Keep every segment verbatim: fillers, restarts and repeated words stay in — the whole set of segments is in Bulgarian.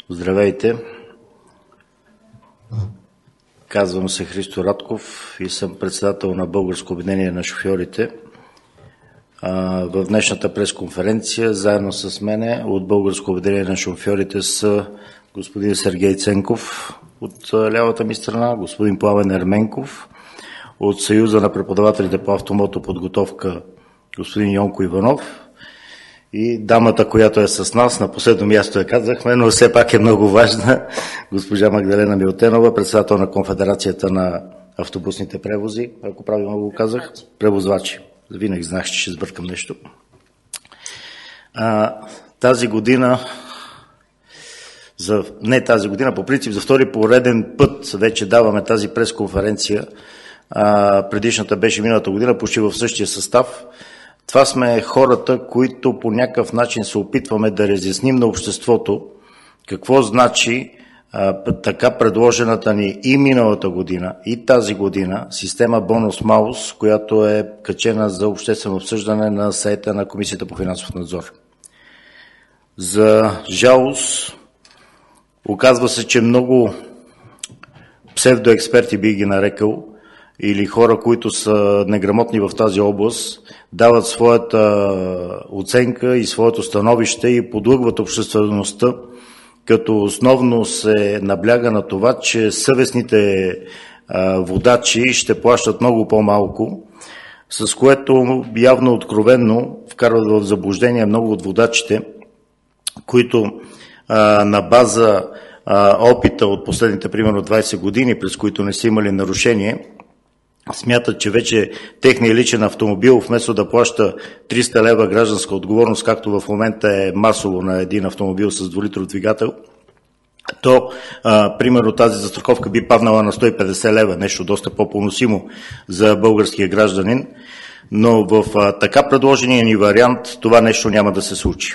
Здравейте! Казвам се Христо Радков и съм председател на Българско обединение на шофьорите. В днешната пресконференция заедно с мене от Българско обединение на шофьорите са господин Сергей Ценков от лявата ми страна, господин Пламен Ерменков от Съюза на преподавателите по автомотоподготовка господин Йонко Иванов и дамата, която е с нас, на последно място я казахме, но все пак е много важна, госпожа Магдалена Милтенова, председател на Конфедерацията на автобусните превози, ако правилно го казах, превозвачи. Винаги знах, че ще сбъркам нещо. А, тази година, за, не тази година, по принцип за втори пореден път вече даваме тази пресконференция. А, предишната беше миналата година, почти в същия състав. Това сме хората, които по някакъв начин се опитваме да разясним на обществото какво значи а, така предложената ни и миналата година, и тази година система бонус-малус, която е качена за обществено обсъждане на сайта на Комисията по финансов надзор. За жалост, оказва се, че много псевдоексперти, би ги нарекал, или хора, които са неграмотни в тази област, дават своята оценка и своето становище и подлъгват обществеността, като основно се набляга на това, че съвестните а, водачи ще плащат много по-малко, с което явно откровенно вкарват в заблуждение много от водачите, които а, на база а, опита от последните примерно двайсет години, през които не са имали нарушение, смятат, че вече техният личен автомобил, вместо да плаща триста лева гражданска отговорност, както в момента е масово на един автомобил с двулитров двигател, то, а, примерно, тази застраховка би паднала на сто и петдесет лева, нещо доста по-поносимо за българския гражданин, но в а, така предложения ни вариант това нещо няма да се случи.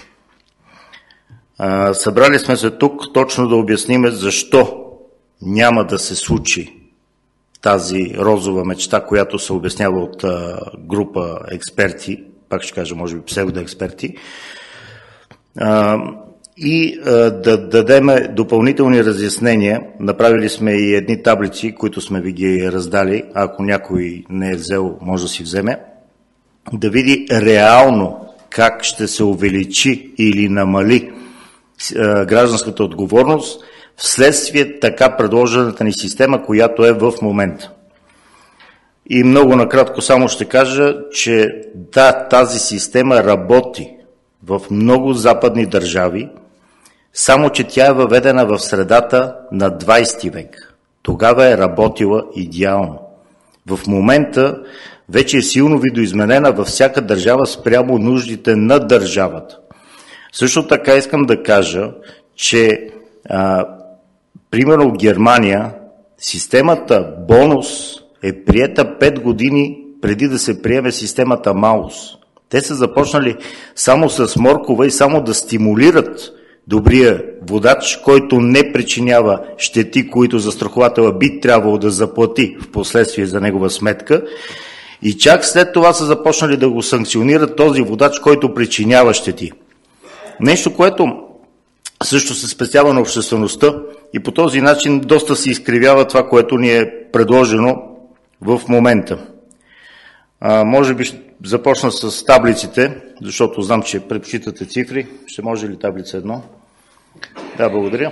А, събрали сме се тук точно да обясним защо няма да се случи тази розова мечта, която се обяснява от а, група експерти, пак ще кажа, може би псевдоексперти, а, и а, да дадем допълнителни разяснения. Направили сме и едни таблици, които сме ви ги раздали, ако някой не е взел, може да си вземе, да види реално как ще се увеличи или намали а, гражданската отговорност вследствие така предложената ни система, която е в момента. И много накратко само ще кажа, че да, тази система работи в много западни държави, само че тя е въведена в средата на двайсети век. Тогава е работила идеално. В момента вече е силно видоизменена във всяка държава спрямо нуждите на държавата. Също така искам да кажа, че а, примерно в Германия системата бонус е приета пет години преди да се приеме системата маус. Те са започнали само с моркова и само да стимулират добрия водач, който не причинява щети, които застрахователя би трябвало да заплати в последствие за негова сметка. И чак след това са започнали да го санкционират този водач, който причинява щети. Нещо, което също се спестява на обществеността и по този начин доста се изкривява това, което ни е предложено в момента. А, може би ще започна с таблиците, защото знам, че предпочитате цифри. Ще може ли таблица едно? Да, благодаря.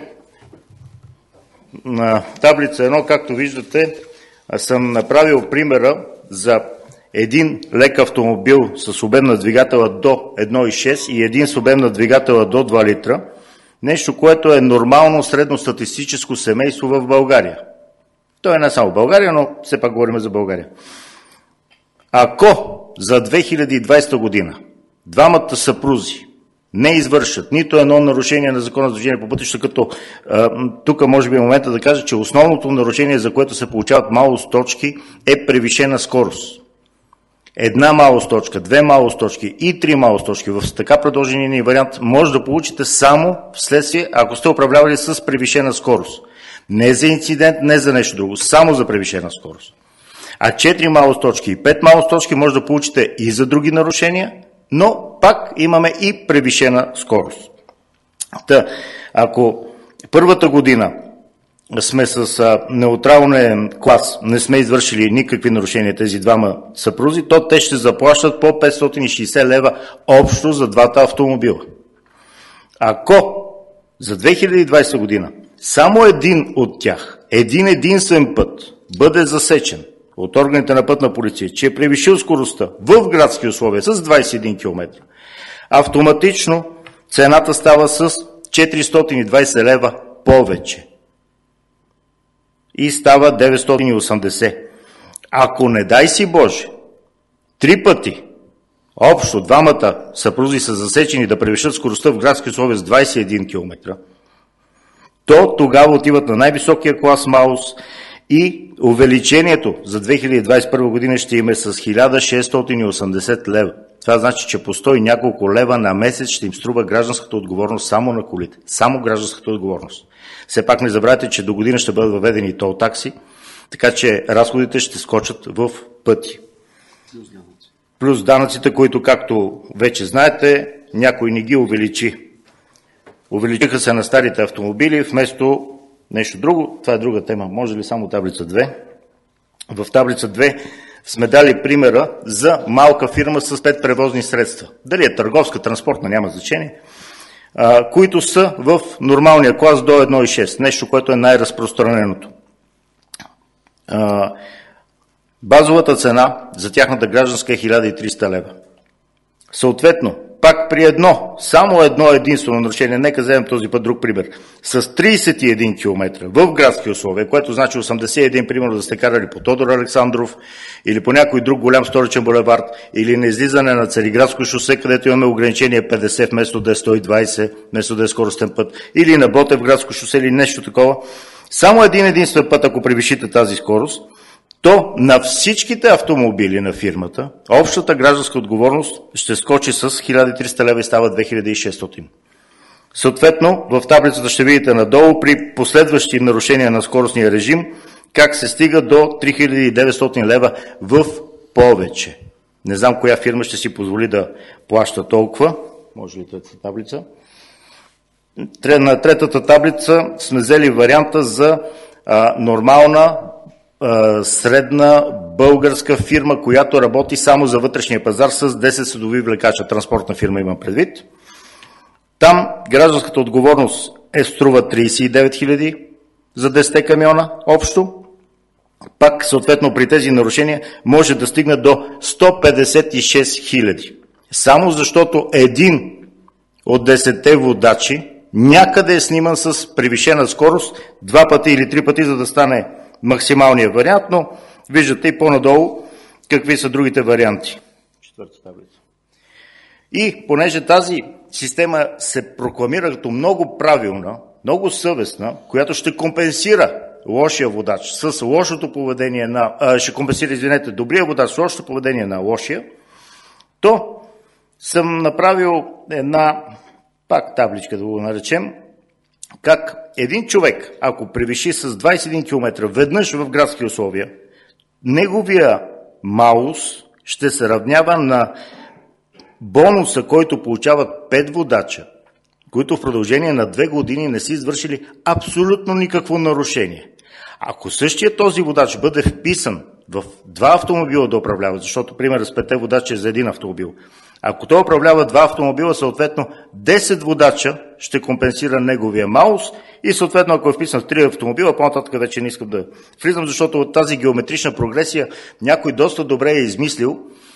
На таблица едно, както виждате, съм направил примера за един лек автомобил с обем на двигателя до едно цяло и шест и един с обем на двигателя до два литра. Нещо, което е нормално средностатистическо семейство в България. То е не само в България, но все пак говорим за България. Ако за две хиляди и двайсета година двамата съпрузи не извършат нито едно нарушение на закона за движение по пътища, като а, тук може би е момента да кажа, че основното нарушение, за което се получават малус точки, е превишена скорост. Една малус точка, две малус точки и три малус точки в така предложения ни вариант може да получите само вследствие, ако сте управлявали с превишена скорост. Не за инцидент, не за нещо друго, само за превишена скорост. А четири малус точки и пет малус точки може да получите и за други нарушения, но пак имаме и превишена скорост. Та, ако Първата година сме с а, неутрален клас, не сме извършили никакви нарушения тези двама съпрузи, то те ще заплащат по петстотин и шейсет лева общо за двата автомобила. Ако за две хиляди и двадесета година само един от тях, един единствен път бъде засечен от органите на пътна полиция, че е превишил скоростта в градски условия с двадесет и един километра, автоматично цената става с четиристотин и двадесет лева повече и става деветстотин и осемдесет. Ако не дай си Боже, три пъти общо двамата съпрузи са засечени да превишат скоростта в градски условия с двадесет и един километра, то тогава отиват на най-високия клас МАУС и увеличението за две хиляди и двадесет и първа година ще им е с хиляда шестстотин и осемдесет лева. Това значи, че по сто и няколко лева на месец ще им струва гражданската отговорност само на колите. Само гражданската отговорност. Все пак не забравяйте, че до година ще бъдат въведени и тол такси, така че разходите ще скочат в пъти. Плюс данъци. Плюс данъците, които, както вече знаете, някой не ги увеличи. Увеличиха се на старите автомобили вместо нещо друго. Това е друга тема. Може ли само таблица две? В таблица две сме дали примера за малка фирма с пет превозни средства. Дали е търговска, транспортна, няма значение, а, които са в нормалния клас до едно цяло и шест. Нещо, което е най-разпространеното. А, базовата цена за тяхната гражданска е хиляда и триста лева. Съответно, пак при едно, само едно единствено нарушение, нека вземем този път друг пример, с тридесет и един километра в градски условия, което значи осемдесет и един, примерно да сте карали по Тодор Александров или по някой друг голям столичен булевард, или на излизане на Цариградско шосе, където имаме ограничение петдесет вместо да е сто и двадесет, вместо да е скоростен път, или на Ботевградско шосе или нещо такова, само един единствен път, ако превишите тази скорост, то на всичките автомобили на фирмата общата гражданска отговорност ще скочи с хиляда и триста лева и става две хиляди и шестстотин. Съответно, в таблицата ще видите надолу при последващи нарушения на скоростния режим как се стига до три хиляди и деветстотин лева в повече. Не знам коя фирма ще си позволи да плаща толкова. Може ли тази таблица? На третата таблица сме взели варианта за а, нормална средна българска фирма, която работи само за вътрешния пазар с десет съдови влекача, транспортна фирма имам предвид. Там гражданската отговорност е струва тридесет и девет хиляди за десет камиона общо. Пак съответно при тези нарушения може да стигне до сто петдесет и шест хиляди. Само защото един от десетте водачи някъде е сниман с превишена скорост два пъти или три пъти, за да стане максималния вариант, но виждате и по-надолу какви са другите варианти. Четвърта таблица. И понеже тази система се прокламира като много правилна, много съвестна, която ще компенсира лошия водач с лошото поведение на... А, ще компенсира, извинете, добрия водач с лошото поведение на лошия, то съм направил една, пак табличка да го наречем, как един човек, ако превиши с двадесет и един километра веднъж в градски условия, неговия МАУС ще се равнява на бонуса, който получават пет водача, които в продължение на две години не са извършили абсолютно никакво нарушение. Ако същия този водач бъде вписан в два автомобила да управлява, защото пример с петте водача е за един автомобил, ако той управлява два автомобила, съответно десет водача ще компенсира неговия МАУС и съответно ако е вписан в три автомобила, по-нататък вече не искам да влизам, защото от тази геометрична прогресия някой доста добре е измислил,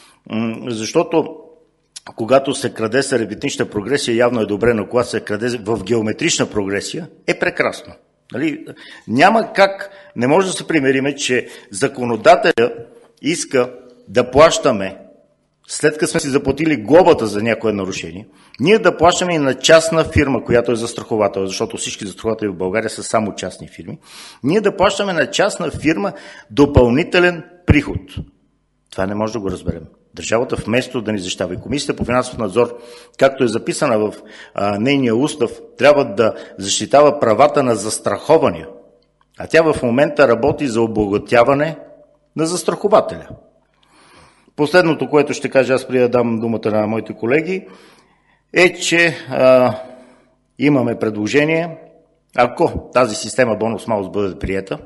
защото когато се краде с аритметична прогресия, явно е добре, но когато се краде в геометрична прогресия, е прекрасно. Нали? Няма как, не може да се примериме, че законодателя иска да плащаме, след като сме си заплатили глобата за някое нарушение, ние да плащаме и на частна фирма, която е застраховател, защото всички застрахователи в България са само частни фирми, ние да плащаме на частна фирма допълнителен приход. Това не може да го разберем. Държавата вместо да ни защитава и Комисията по финансов надзор, както е записана в а, нейния устав, трябва да защитава правата на застрахования. А тя в момента работи за обогатяване на застрахователя. Последното, което ще кажа, аз преди да дам думата на моите колеги, е, че а, имаме предложение ако тази система бонус-малус бъде приета,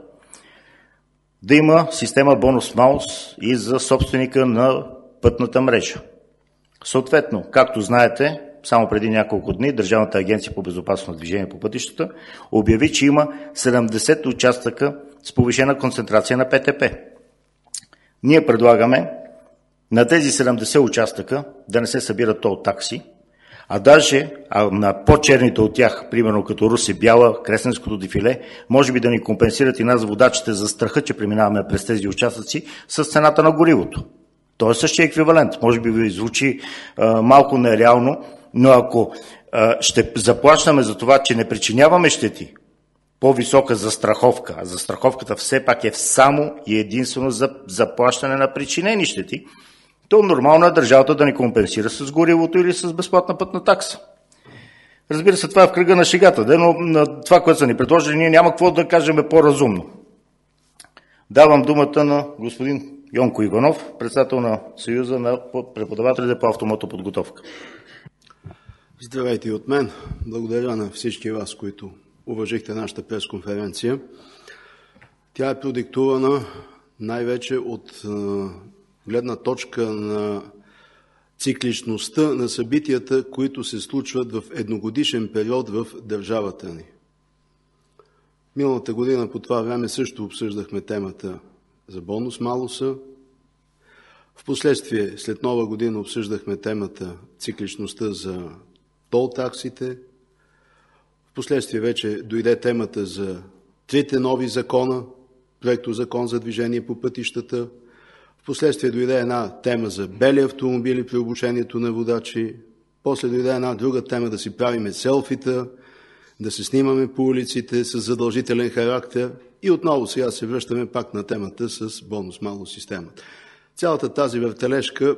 да има система бонус-малус и за собственика на пътната мрежа. Съответно, както знаете, само преди няколко дни Държавната агенция по безопасност на движение по пътищата обяви, че има седемдесет участъка с повишена концентрация на Пе Те Пе. Ние предлагаме на тези седемдесет участъка да не се събират тол такси, а даже а на по-черните от тях, примерно като Русе Бяла, Кресненското дефиле, може би да ни компенсират и нас водачите за страха, че преминаваме през тези участъци с цената на горивото. То е същия еквивалент. Може би ви звучи а, малко нереално, но ако а, ще заплащаме за това, че не причиняваме щети, по-висока застраховка, а застраховката все пак е само и единствено за заплащане на причинени щети, то нормално е държавата да ни компенсира с горивото или с безплатна пътна такса. Разбира се, това е в кръга на шегата, да, но на това, което са ни предложили, ние няма какво да кажем по-разумно. Давам думата на господин Йонко Иванов, председател на Съюза на преподавателите по автомотоподготовка. Здравейте и от мен. Благодаря на всички вас, които уважихте нашата пресконференция. Тя е продиктувана най-вече от гледна точка на цикличността на събитията, които се случват в едногодишен период в държавата ни. Миналата година по това време също обсъждахме темата за бонус-малуса. Впоследствие, след Нова година, обсъждахме темата цикличността за тол таксите. Впоследствие вече дойде темата за трите нови закона, проекто закон за движение по пътищата. Впоследствие дойде една тема за бели автомобили при обучението на водачи. После дойде една друга тема да си правиме селфита, да се снимаме по улиците с задължителен характер. И отново сега се връщаме пак на темата с бонус-малус системата. Цялата тази въртележка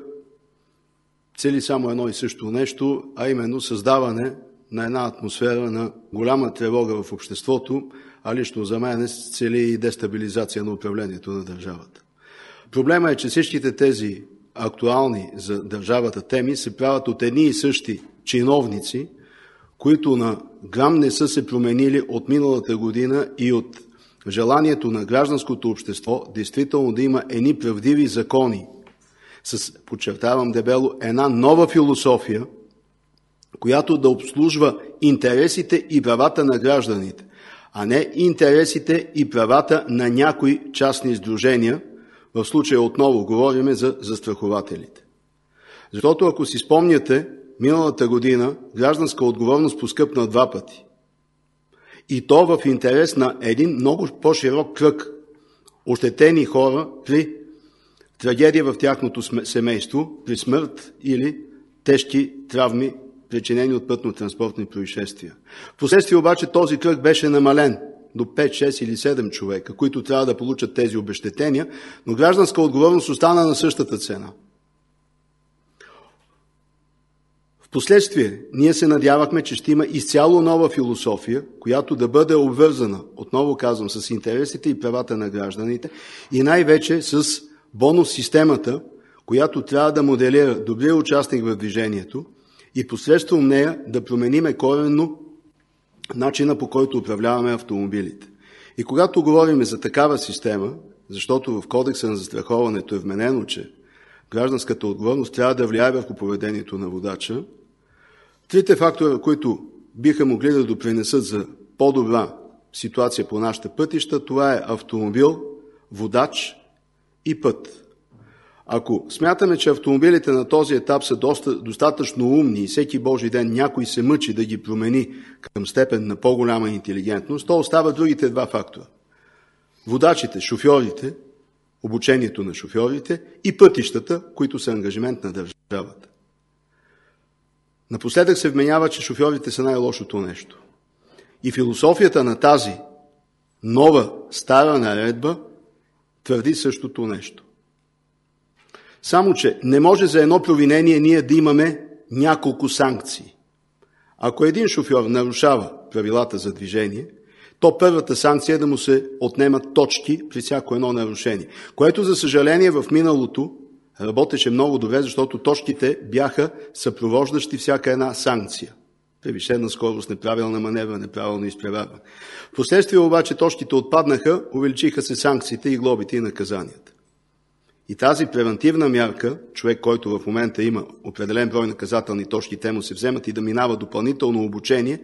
цели само едно и също нещо, а именно създаване на една атмосфера на голяма тревога в обществото, а лично за мен цели и дестабилизация на управлението на държавата. Проблема е, че всичките тези актуални за държавата теми се правят от едни и същи чиновници, които на грам не са се променили от миналата година и от желанието на гражданското общество действително да има едни правдиви закони, с, подчертавам дебело, една нова философия, която да обслужва интересите и правата на гражданите, а не интересите и правата на някои частни сдружения. В случая отново говорим за застрахователите. Защото ако си спомняте, миналата година гражданска отговорност поскъпна два пъти. И то в интерес на един много по-широк кръг ощетени хора при трагедия в тяхното семейство, при смърт или тежки травми, причинени от пътно-транспортни происшествия. Впоследствие обаче този кръг беше намален до пет, шест или седем човека, които трябва да получат тези обезщетения, но гражданска отговорност остана на същата цена. Впоследствие ние се надявахме, че ще има изцяло нова философия, която да бъде обвързана, отново казвам, с интересите и правата на гражданите и най-вече с бонус системата, която трябва да моделира добрия участник в движението и посредством нея да промениме коренно начина, по който управляваме автомобилите. И когато говорим за такава система, защото в Кодекса на застраховането е вменено, че гражданската отговорност трябва да влияе върху поведението на водача, трите фактора, които биха могли да допринесат за по-добра ситуация по нашите пътища, това е автомобил, водач и път. Ако смятаме, че автомобилите на този етап са доста, достатъчно умни и всеки Божи ден някой се мъчи да ги промени към степен на по-голяма интелигентност, то остават другите два фактора. Водачите, шофьорите, обучението на шофьорите и пътищата, които са ангажимент на държавата. Напоследък се вменява, че шофьорите са най-лошото нещо. И философията на тази нова, стара наредба твърди същото нещо. Само че не може за едно провинение ние да имаме няколко санкции. Ако един шофьор нарушава правилата за движение, то първата санкция е да му се отнемат точки при всяко едно нарушение, което за съжаление в миналото работеше много добре, защото точките бяха съпровождащи всяка една санкция. Превишена скорост, неправилна маневра, неправилно изпреварване. Впоследствие обаче точките отпаднаха, увеличиха се санкциите и глобите и наказанията. И тази превентивна мярка, човек, който в момента има определен брой наказателни точки, те му се вземат и да минава допълнително обучение,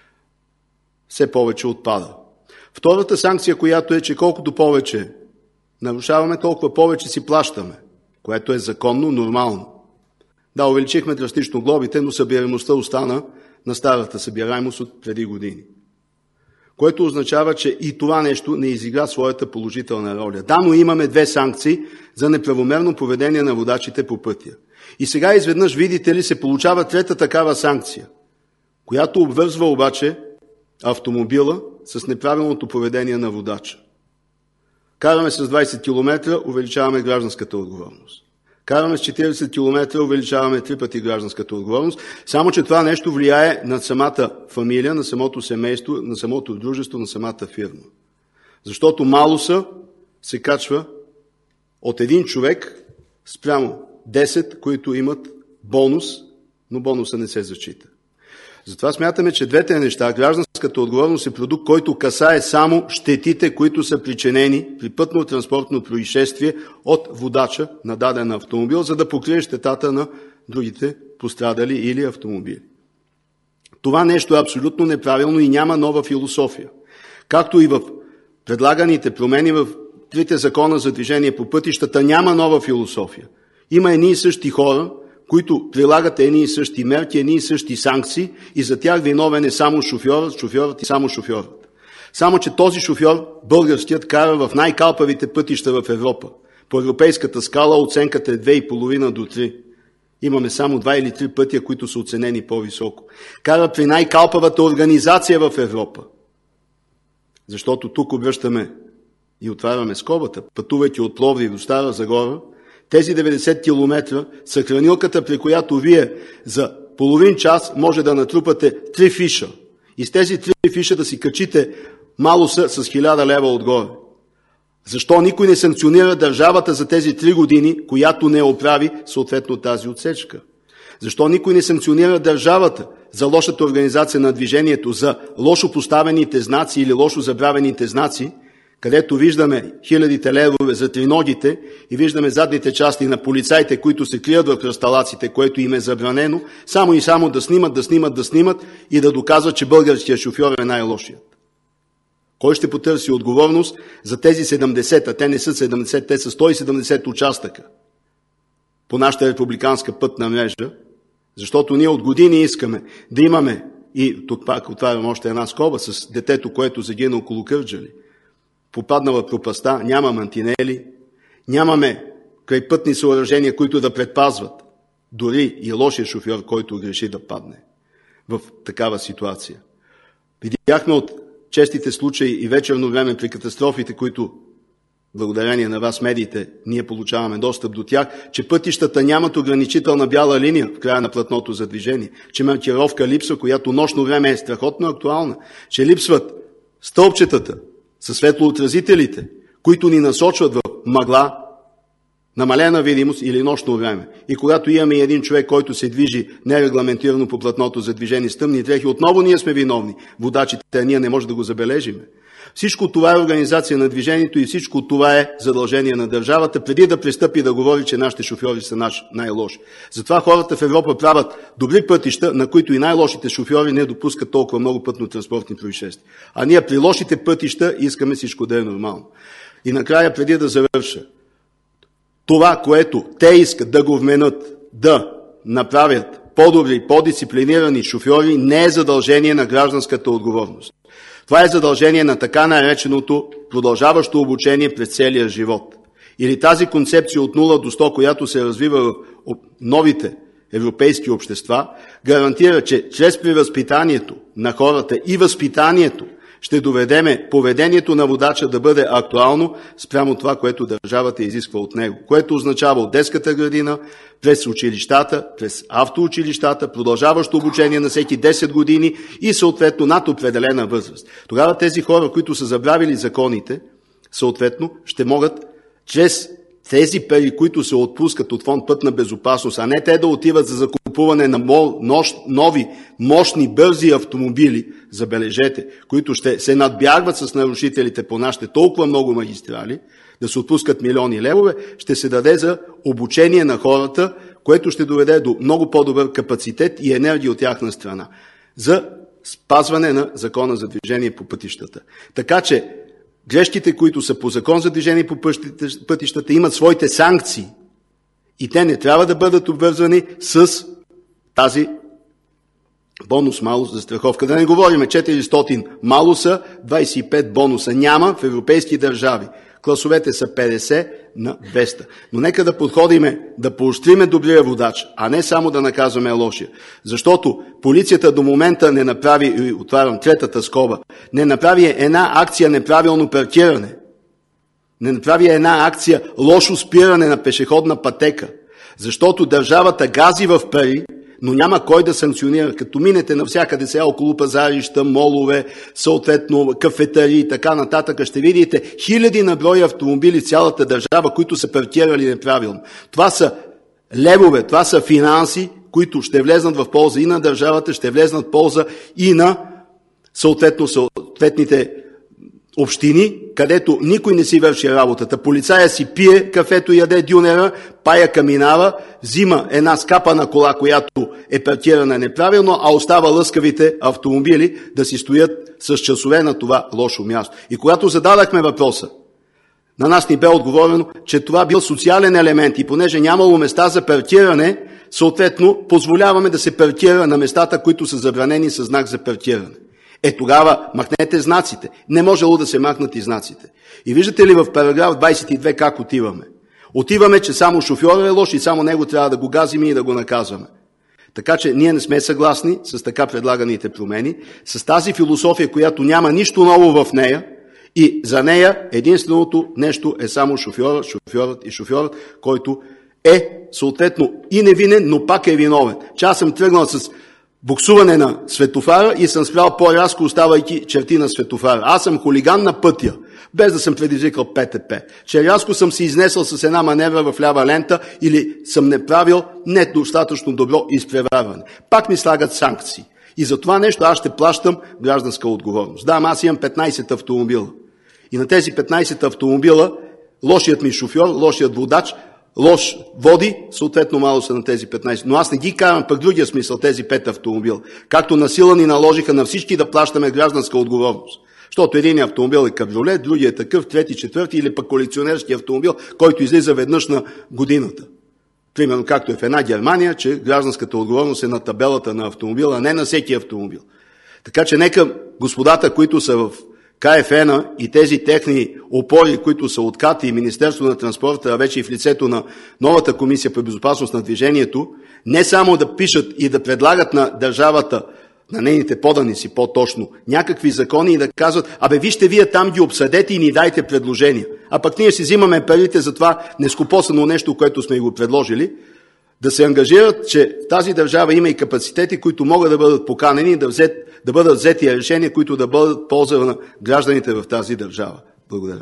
все повече отпада. Втората санкция, която е, че колкото повече нарушаваме, толкова повече си плащаме, което е законно, нормално. Да, увеличихме драстично глобите, но събираемостта остана на старата събираемост от преди години. Което означава, че и това нещо не изигра своята положителна роля. Да, но имаме две санкции за неправомерно поведение на водачите по пътя. И сега изведнъж, видите ли, се получава трета такава санкция, която обвързва обаче автомобила с неправилното поведение на водача. Караме с двайсет километра, увеличаваме гражданската отговорност. Караме с четирийсет километра, увеличаваме три пъти гражданската отговорност, само че това нещо влияе на самата фамилия, на самото семейство, на самото дружество, на самата фирма. Защото малуса се качва от един човек спрямо десет, които имат бонус, но бонуса не се зачита. Затова смятаме, че двете неща, гражданската отговорност е продукт, който касае само щетите, които са причинени при пътно-транспортно происшествие от водача на даден автомобил, за да покрие щетата на другите пострадали или автомобили. Това нещо е абсолютно неправилно и няма нова философия. Както и в предлаганите промени в трите закона за движение по пътищата няма нова философия. Има едни и същи хора, които прилагат едни и същи мерки, едни и същи санкции и за тях виновен е само шофьорът, шофьорът и само шофьорът. Само че този шофьор, българският, кара в най-калпавите пътища в Европа. По европейската скала оценката е две и половина до три. Имаме само два или три пътя, които са оценени по-високо. Кара при най-калпавата организация в Европа. Защото тук обръщаме и отваряме скобата, пътувайки от Пловдив до Стара Загора, тези деветдесет километра са хранилката, при която вие за половин час може да натрупате три фиша. И с тези три фиша да си качите малуса с хиляда лева отгоре. Защо никой не санкционира държавата за тези три години, която не оправи съответно тази отсечка? Защо никой не санкционира държавата за лошата организация на движението, за лошо поставените знаци или лошо забравените знаци, където виждаме хилядите левове за триногите и виждаме задните части на полицаите, които се крият в кръсталаците, което им е забранено, само и само да снимат, да снимат, да снимат и да доказват, че българският шофьор е най-лошият. Кой ще потърси отговорност за тези седемдесет, а те не са седемдесет, те са сто и седемдесет участъка по нашата републиканска пътна мрежа, защото ние от години искаме да имаме, и тук пак отварям още една скоба, с детето, което загина около Кърджали, попаднала в пропаста, няма мантинели, нямаме крайпътни съоръжения, които да предпазват дори и лошия шофьор, който греши да падне в такава ситуация. Видяхме от честите случаи и вечерно време при катастрофите, които благодарение на вас, медиите, ние получаваме достъп до тях, че пътищата нямат ограничителна бяла линия в края на платното за движение, че маркировка липсва, която нощно време е страхотно актуална, че липсват стълбчетата със светлоотразителите, които ни насочват в мъгла, намалена видимост или нощно време. И когато имаме един човек, който се движи нерегламентирано по платното за движение с тъмни дрехи, отново ние сме виновни. Водачите, а ние не можем да го забележиме. Всичко това е организация на движението и всичко това е задължение на държавата, преди да пристъпи да говори, че нашите шофьори са наш най-лоши. Затова хората в Европа правят добри пътища, на които и най-лошите шофьори не допускат толкова много пътно-транспортни происшествия. А ние при лошите пътища искаме всичко да е нормално. И накрая, преди да завърша, това, което те искат да го вменят, да направят по-добри, по-дисциплинирани шофьори, не е задължение на гражданската отговорност. Това е задължение на така нареченото продължаващо обучение през целия живот. Или тази концепция от нула до сто, която се развива в новите европейски общества, гарантира, че чрез превъзпитанието на хората и възпитанието ще доведеме поведението на водача да бъде актуално спрямо това, което държавата изисква от него. Което означава от детската градина, през училищата, през автоучилищата, продължаващо обучение на всеки десет години и съответно над определена възраст. Тогава тези хора, които са забравили законите, съответно ще могат чрез тези пари, които се отпускат от фонд Пътна безопасност, а не те да отиват за закупуване на нови, мощни, бързи автомобили, забележете, които ще се надбягват с нарушителите по нашите толкова много магистрали, да се отпускат милиони левове, ще се даде за обучение на хората, което ще доведе до много по-добър капацитет и енергия от тяхна страна за спазване на закона за движение по пътищата. Така че грешките, които са по закон за движение по пътищата, имат своите санкции и те не трябва да бъдат обвързвани с тази бонус-малус за страховка. Да не говорим четиристотин малуса, двадесет и пет бонуса няма в европейски държави. Класовете са петдесет на двеста. Но нека да подходиме, да поощриме добрия водач, а не само да наказваме лошия. Защото полицията до момента не направи, и отварям третата скоба, не направи една акция неправилно паркиране. Не направи една акция лошо спиране на пешеходна пътека. Защото държавата гази в пари, но няма кой да санкционира. Като минете навсякъде сега около пазарища, молове, съответно кафетари и така нататък, ще видите хиляди на брой автомобили в цялата държава, които са паркирали неправилно. Това са левове, това са финанси, които ще влезнат в полза и на държавата, ще влезнат в полза и на съответно съответните общини, където никой не си върши работата. Полицая си пие кафето, яде дюнера, паяка минава, взима една скапана кола, която е паркирана неправилно, а остава лъскавите автомобили да си стоят с часове на това лошо място. И когато зададахме въпроса, на нас ни бе отговорено, че това бил социален елемент и понеже нямало места за паркиране, съответно позволяваме да се паркира на местата, които са забранени със знак за паркиране. Е, тогава махнете знаците. Не можело да се махнат и знаците. И виждате ли в параграф двадесет и две как отиваме? Отиваме, че само шофьорът е лош и само него трябва да го газим и да го наказваме. Така че ние не сме съгласни с така предлаганите промени, с тази философия, която няма нищо ново в нея и за нея единственото нещо е само шофьорът, шофьорът и шофьорът, който е съответно и невинен, но пак е виновен. Че аз съм тръгнал с буксуване на светофара и съм спрял по-рязко, оставайки черти на светофара. Аз съм хулиган на пътя, без да съм предизвикал ПТП. Че рязко съм се изнесъл с една маневра в лява лента или съм не правил недостатъчно добро изпреварване. Пак ми слагат санкции. И за това нещо аз ще плащам гражданска отговорност. Да, аз имам петнадесет автомобила. И на тези петнадесет автомобила лошият ми шофьор, лошият водач, лош води, съответно мало са на тези петнадесет. Но аз не ги карам пък другия смисъл, тези пет автомобила. Както насила ни наложиха на всички да плащаме гражданска отговорност. Защото един автомобил е кабриолет, другия е такъв, трети, четвърти или пък колекционерски автомобил, който излиза веднъж на годината. Примерно както е в една Германия, че гражданската отговорност е на табелата на автомобила, а не на всеки автомобил. Така че нека господата, които са в КФН и тези техни опори, които са от КАТ и Министерство на транспорта, а вече и в лицето на новата комисия по безопасност на движението, не само да пишат и да предлагат на държавата, на нейните поданици по-точно, някакви закони и да казват, абе вижте вие там ги обсъдете и ни дайте предложения. А пък ние си взимаме парите за това нескопосано нещо, което сме го предложили, да се ангажират, че в тази държава има и капацитети, които могат да бъдат поканени и да, взет, да бъдат взети решения, които да бъдат полза на гражданите в тази държава. Благодаря.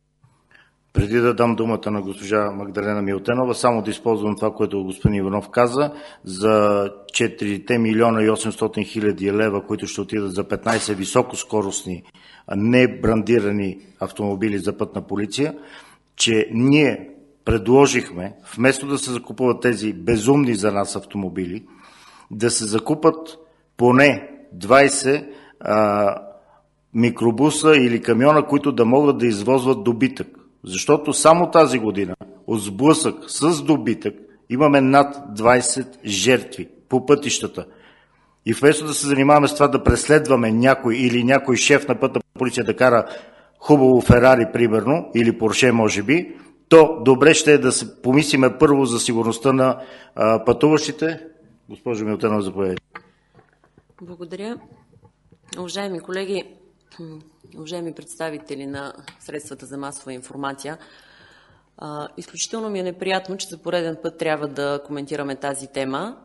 Преди да дам думата на госпожа Магдалена Милтенова, само да използвам това, което господин Иванов каза, за четири милиона и осемстотин хиляди лева, които ще отидат за петнадесет високоскоростни, не брандирани автомобили за пътна полиция, че ние предложихме, вместо да се закупуват тези безумни за нас автомобили, да се закупат поне двадесет а, микробуса или камиона, които да могат да извозват добитък. Защото само тази година от сблъсък с добитък имаме над двадесет жертви по пътищата. И вместо да се занимаваме с това да преследваме някой или някой шеф на пътна полиция да кара хубаво Ферари, примерно, или Порше, може би, то добре ще е да се помислиме първо за сигурността на а, пътуващите. Госпожо Милтенова, заповядайте. Благодаря. Уважаеми колеги, уважаеми представители на средствата за масова информация, а, изключително ми е неприятно, че за пореден път трябва да коментираме тази тема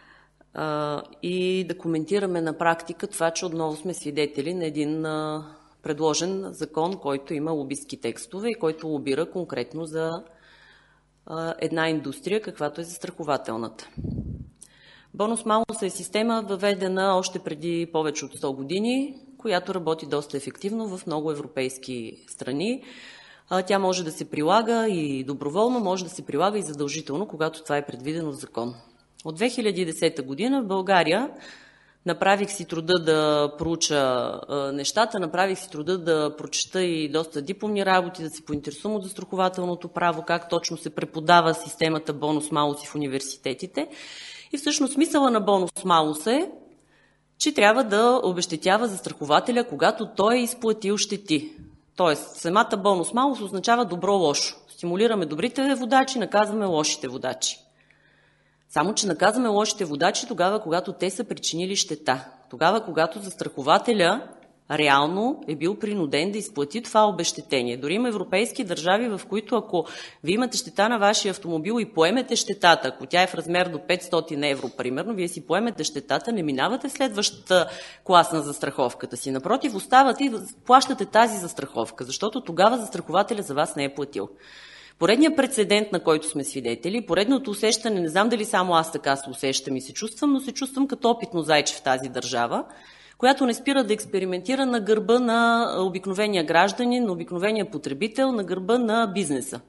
а, и да коментираме на практика това, че отново сме свидетели на един а, предложен закон, който има лобистки текстове и който лобира конкретно за една индустрия, каквато е застрахователната. Бонус-малус е система, въведена още преди повече от сто години, която работи доста ефективно в много европейски страни. Тя може да се прилага и доброволно, може да се прилага и задължително, когато това е предвидено в закон. От две хиляди и десета година в България направих си труда да проуча нещата, направих си труда да прочета и доста дипломни работи, да се поинтересувам от застрахователното право, как точно се преподава системата бонус-малуси в университетите. И всъщност смисъла на бонус-малус е, че трябва да обезщетява застрахователя, когато той е изплатил щети. Тоест, самата бонус-малус означава добро-лошо. Стимулираме добрите водачи, наказваме лошите водачи. Само че наказваме лошите водачи тогава, когато те са причинили щета. Тогава, когато застрахователя реално е бил принуден да изплати това обезщетение. Дори има европейски държави, в които ако ви имате щета на вашия автомобил и поемете щетата, ако тя е в размер до петстотин евро, примерно, вие си поемете щетата, не минавате следващата клас на застраховката си. Напротив, оставате и плащате тази застраховка, защото тогава застрахователя за вас не е платил. Поредният прецедент, на който сме свидетели, поредното усещане, не знам дали само аз така се усещам и се чувствам, но се чувствам като опитно зайче в тази държава, която не спира да експериментира на гърба на обикновения гражданин, на обикновения потребител, на гърба на бизнеса.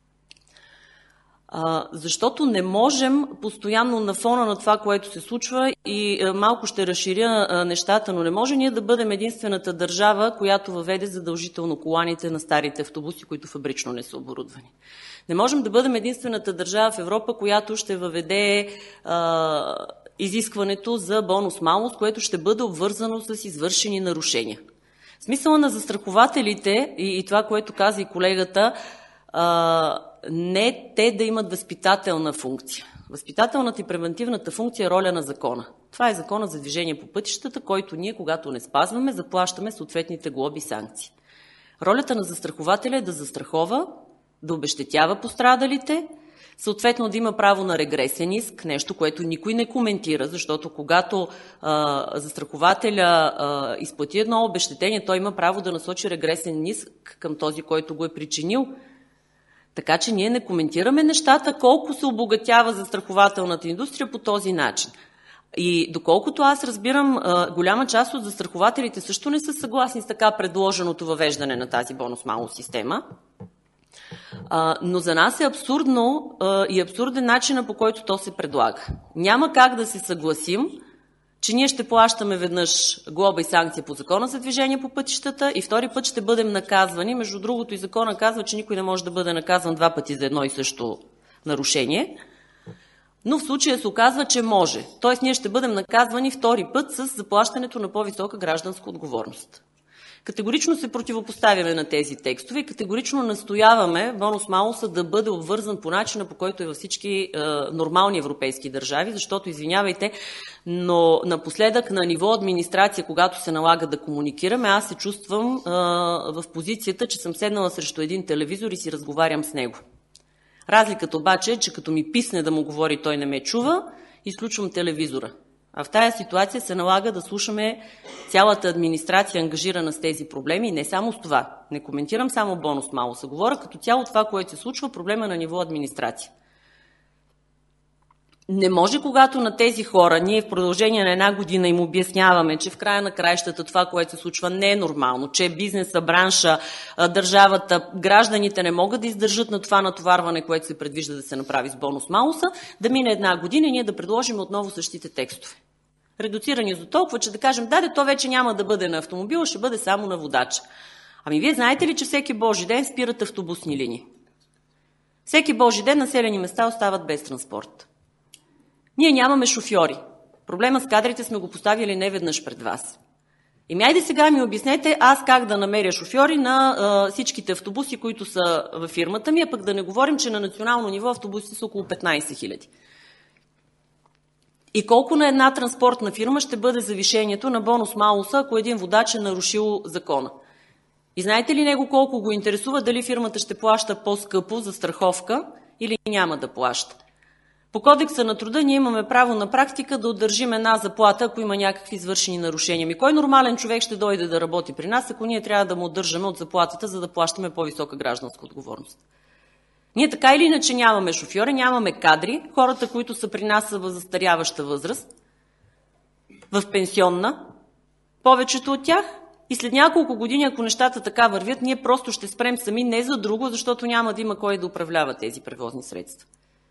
А, защото не можем постоянно на фона на това, което се случва, и а, малко ще разширя а, нещата, но не може ние да бъдем единствената държава, която въведе задължително коланите на старите автобуси, които фабрично не са оборудвани. Не можем да бъдем единствената държава в Европа, която ще въведе а, изискването за бонус-малус, което ще бъде обвързано с извършени нарушения. Смисъла на застрахователите и, и това, което каза и колегата, а, не те да имат възпитателна функция. Възпитателната и превентивната функция е роля на закона. Това е закона за движение по пътищата, който ние, когато не спазваме, заплащаме съответните глоби и санкции. Ролята на застрахователя е да застрахова, да обезщетява пострадалите, съответно да има право на регресен иск, нещо, което никой не коментира, защото когато а, застрахователя а, изплати едно обезщетение, той има право да насочи регресен иск към този, който го е причинил. Така че ние не коментираме нещата, колко се обогатява застрахователната индустрия по този начин. И доколкото аз разбирам, голяма част от застрахователите също не са съгласни с така предложеното въвеждане на тази бонус-малус система. Но за нас е абсурдно и абсурден начинът, по който то се предлага. Няма как да се съгласим, че ние ще плащаме веднъж глоба и санкция по закона за движение по пътищата и втори път ще бъдем наказвани. Между другото и закона казва, че никой не може да бъде наказан два пъти за едно и също нарушение. Но в случая се оказва, че може. Тоест ние ще бъдем наказвани втори път с заплащането на по-висока гражданска отговорност. Категорично се противопоставяме на тези текстове и категорично настояваме бонус-малуса да бъде обвързан по начина, по който е във всички е, нормални европейски държави, защото, извинявайте, но напоследък на ниво администрация, когато се налага да комуникираме, аз се чувствам е, в позицията, че съм седнала срещу един телевизор и си разговарям с него. Разликата обаче е, че като ми писне да му говори, той не ме чува, изключвам телевизора. А в тая ситуация се налага да слушаме цялата администрация, ангажирана с тези проблеми, и не само с това. Не коментирам само бонус-малуса. Говоря като цяло това, което се случва, проблема на ниво администрация. Не може, когато на тези хора ние в продължение на една година им обясняваме, че в края на краищата това, което се случва, не е нормално, че бизнеса, бранша, държавата, гражданите не могат да издържат на това натоварване, което се предвижда да се направи с бонус-малуса, да мине една година и ние да предложим отново същите текстове. Редуцирани до толкова, че да кажем, да, то вече няма да бъде на автомобила, ще бъде само на водача. Ами вие знаете ли, че всеки божи ден спират автобусни линии? Всеки божи ден населени места остават без транспорт. Ние нямаме шофьори. Проблема с кадрите сме го поставили неведнъж пред вас. И майде сега ми обяснете аз как да намеря шофьори на а, всичките автобуси, които са във фирмата ми, а пък да не говорим, че на национално ниво автобусите са около петнайсет хиляди. И колко на една транспортна фирма ще бъде завишението на бонус-малуса, ако един водач е нарушил закона? И знаете ли него колко го интересува дали фирмата ще плаща по-скъпо за страховка или няма да плаща? По Кодекса на труда ние имаме право на практика да удържим една заплата, ако има някакви извършени нарушения. Ми кой нормален човек ще дойде да работи при нас, ако ние трябва да му удържаме от заплатата, за да плащаме по-висока гражданска отговорност? Ние така или иначе нямаме шофьори, нямаме кадри, хората, които са при нас са в застаряваща възраст, в пенсионна, повечето от тях. И след няколко години, ако нещата така вървят, ние просто ще спрем сами, не за друго, защото няма да има кой да управлява тези превозни средства.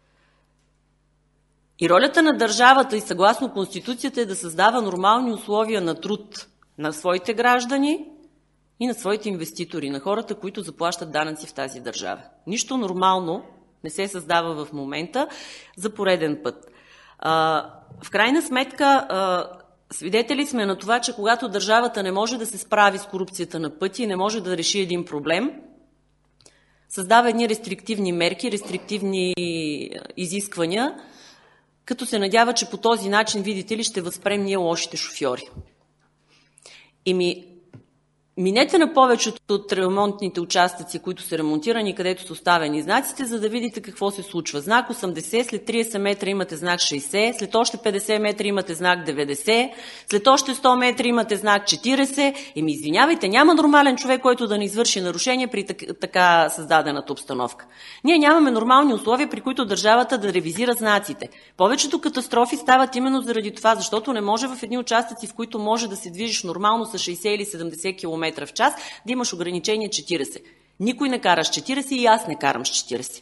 И ролята на държавата и съгласно Конституцията е да създава нормални условия на труд на своите граждани и на своите инвеститори, на хората, които заплащат данъци в тази държава. Нищо нормално не се създава в момента за пореден път. А, в крайна сметка, а, свидетели сме на това, че когато държавата не може да се справи с корупцията на пъти и не може да реши един проблем, създава едни рестриктивни мерки, рестриктивни изисквания, като се надява, че по този начин, видите ли, ще възпрем ние лошите шофьори. И ми, минете на повечето от ремонтните участъци, които са ремонтирани, където са оставени знаците, за да видите какво се случва. Знак осемдесет, след тридесет метра имате знак шейсет, след още петдесет метра имате знак деветдесет, след още сто метра имате знак четиридесет. И ми извинявайте, няма нормален човек, който да не извърши нарушение при така създадената обстановка. Ние нямаме нормални условия, при които държавата да ревизира знаците. Повечето катастрофи стават именно заради това, защото не може в едни участъци, в които може да се движиш нормално с шейсет или седемдесет километра в час, да имаш ограничение четиридесет. Никой не кара с четиридесет и аз не карам с четиридесет.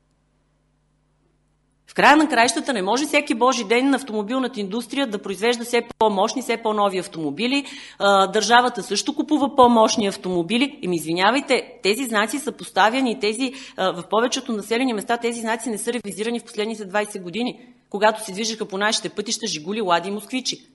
В края на краищата не може всеки божи ден на автомобилната индустрия да произвежда все по-мощни, все по-нови автомобили. Държавата също купува по-мощни автомобили. И ми извинявайте, тези знаци са поставяни, тези, в повечето населени места тези знаци не са ревизирани в последните двадесет години, когато се движиха по нашите пътища жигули, лади и москвичи.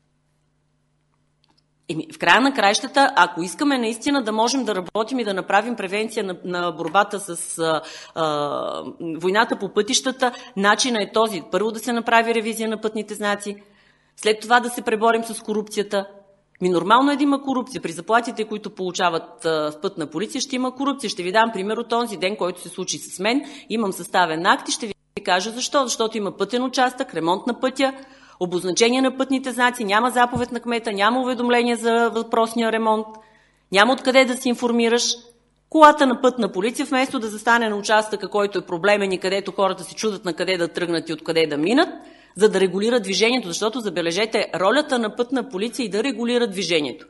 В края на краищата, ако искаме наистина да можем да работим и да направим превенция на, на борбата с а, а, войната по пътищата, начинът е този. Първо да се направи ревизия на пътните знаци, след това да се преборим с корупцията. Ми нормално е да има корупция. При заплатите, които получават а, в пътна полиция, ще има корупция. Ще ви дам пример от този ден, който се случи с мен. Имам съставен акт и ще ви кажа защо. Защото има пътен участък, ремонт на пътя, обозначение на пътните знаци, няма заповед на кмета, няма уведомление за въпросния ремонт, няма откъде да се информираш. Колата на пътна полиция, вместо да застане на участъка, който е проблемен и където хората се чудат на къде да тръгнат и откъде да минат, за да регулира движението, защото, забележете, ролята на пътна полиция е да регулира движението.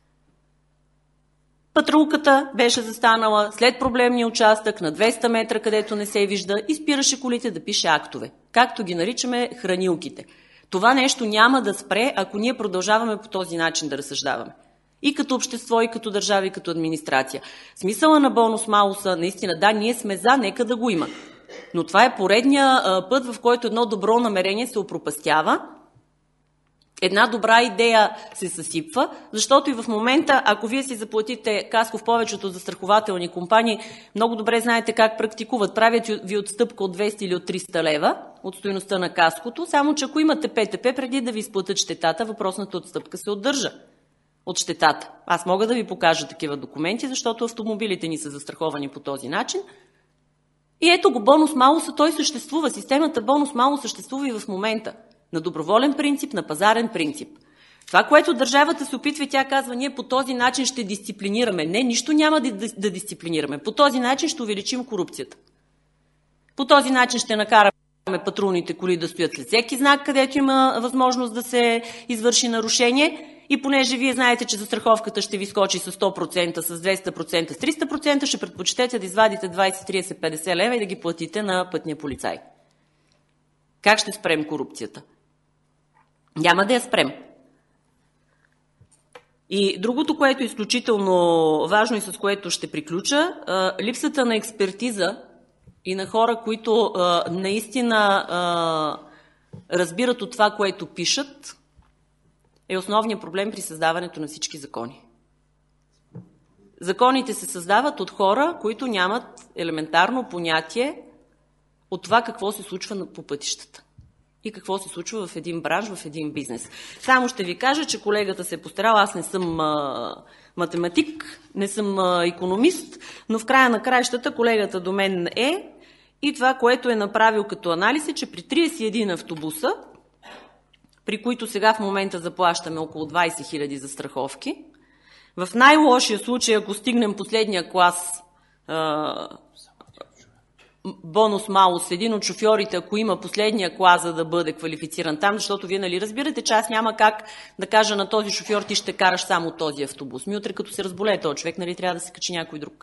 Патрулката беше застанала след проблемния участък на двеста метра, където не се вижда, и спираше колите да пише актове, както ги наричаме хранилките. Това нещо няма да спре, ако ние продължаваме по този начин да разсъждаваме. И като общество, и като държава, и като администрация. Смисъла на бонус-малуса, наистина, да, ние сме за, нека да го има. Но това е поредния а, път, в който едно добро намерение се опропастява, една добра идея се съсипва, защото и в момента, ако вие си заплатите каско в повечето застрахователни компании, много добре знаете как практикуват. Правят ви отстъпка от двеста или от триста лева от стойността на каското, само че ако имате П Т П, преди да ви изплатят щетата, въпросната отстъпка се отдържа от щетата. Аз мога да ви покажа такива документи, защото автомобилите ни са застраховани по този начин. И ето го, бонус-малуса, той съществува. Системата бонус-малус съществува и в момента. На доброволен принцип, на пазарен принцип. Това, което държавата се опитва, тя казва, ние по този начин ще дисциплинираме. Не, нищо няма да, да, да дисциплинираме. По този начин ще увеличим корупцията. По този начин ще накараме патрулните коли да стоят след всеки знак, където има възможност да се извърши нарушение. И понеже вие знаете, че застраховката ще ви скочи с сто процента, с двеста процента, с триста процента, ще предпочитате да извадите двадесет, тридесет, петдесет лева и да ги платите на пътния полицай. Как ще спрем корупцията? Няма да я спрем. И другото, което е изключително важно и с което ще приключа, липсата на експертиза и на хора, които наистина разбират от това, което пишат, е основният проблем при създаването на всички закони. Законите се създават от хора, които нямат елементарно понятие от това какво се случва по пътищата и какво се случва в един бранш, в един бизнес. Само ще ви кажа, че колегата се е постарал, аз не съм а, математик, не съм а, икономист, но в края на краищата колегата до мен е и това, което е направил като анализ е, че при тридесет и един автобуса, при които сега в момента заплащаме около двадесет хиляди застраховки, в най-лошия случай, ако стигнем последния клас, а, бонус-малус, един от шофьорите, ако има последния клас, за да бъде квалифициран там, защото вие нали разбирате, че аз няма как да кажа на този шофьор, ти ще караш само този автобус. Ми утре като се разболее този човек, нали трябва да се качи някой друг.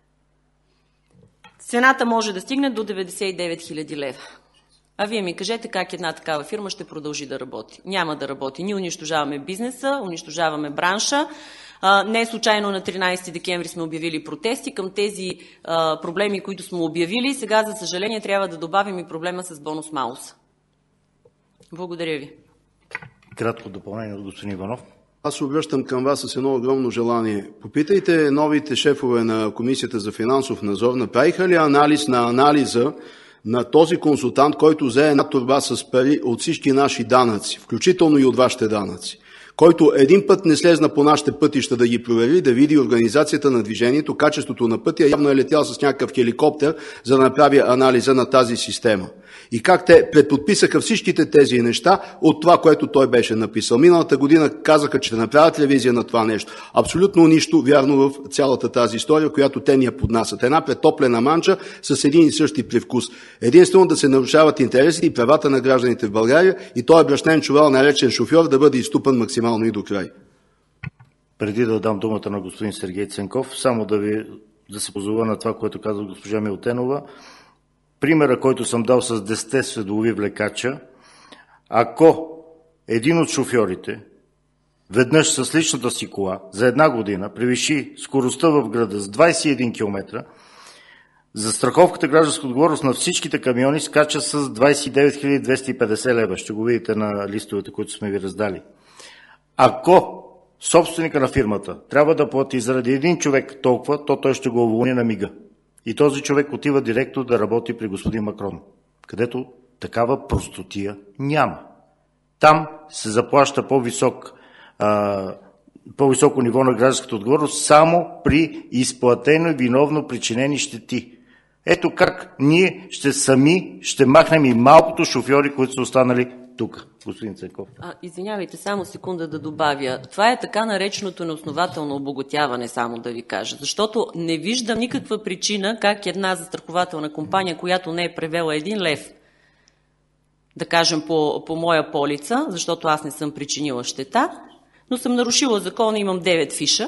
Цената може да стигне до деветдесет и девет хиляди лева. А вие ми кажете как една такава фирма ще продължи да работи. Няма да работи. Ние унищожаваме бизнеса, унищожаваме бранша. Не случайно на тринадесети декември сме обявили протести към тези а, проблеми, които сме обявили. Сега, за съжаление, трябва да добавим и проблема с бонус-малус. Благодаря ви. Кратко допълнение от господин Иванов. Аз се обръщам към вас с едно огромно желание. Попитайте новите шефове на Комисията за финансов надзор, направиха ли анализ на анализа на този консултант, който взе една торба с пари от всички наши данъци, включително и от вашите данъци, който един път не слезна по нашите пътища да ги провери, да види организацията на движението, качеството на пътя, явно е летял с някакъв хеликоптер, за да направи анализа на тази система. И как те предподписаха всичките тези неща от това, което той беше написал. Миналата година казаха, че ще направят ревизия на това нещо. Абсолютно нищо вярно в цялата тази история, която те ни я поднасят. Една претоплена манча с един и същи привкус. Единствено да се нарушават интересите и правата на гражданите в България и той е брашнен чувал, наречен шофьор, да бъде изтупан максимално и до край. Преди да дам думата на господин Сергей Ценков, само да ви да се позова на това, което каза госпожа Милтенова. Примера, който съм дал с десетте седлови влекача, ако един от шофьорите веднъж с личната си кола за една година превиши скоростта в града с двадесет и един километра, застраховката гражданска отговорност на всичките камиони скача с двадесет и девет хиляди двеста и петдесет лева. Ще го видите на листовете, които сме ви раздали. Ако собственика на фирмата трябва да плати заради един човек толкова, то той ще го уволни на мига. И този човек отива директно да работи при господин Макрон, където такава простотия няма. Там се заплаща по-висок, а, по-високо ниво на гражданската отговорност само при изплатено и виновно причинени щети. Ето как ние ще сами ще махнем и малкото шофьори, които са останали тук. Господин Цеков. А, извинявайте, само секунда да добавя. Това е така нареченото неоснователно обогатяване, само да ви кажа. Защото не виждам никаква причина как една застрахователна компания, която не е превела един лев, да кажем по, по моя полица, защото аз не съм причинила щета, но съм нарушила закона и имам девет фиша,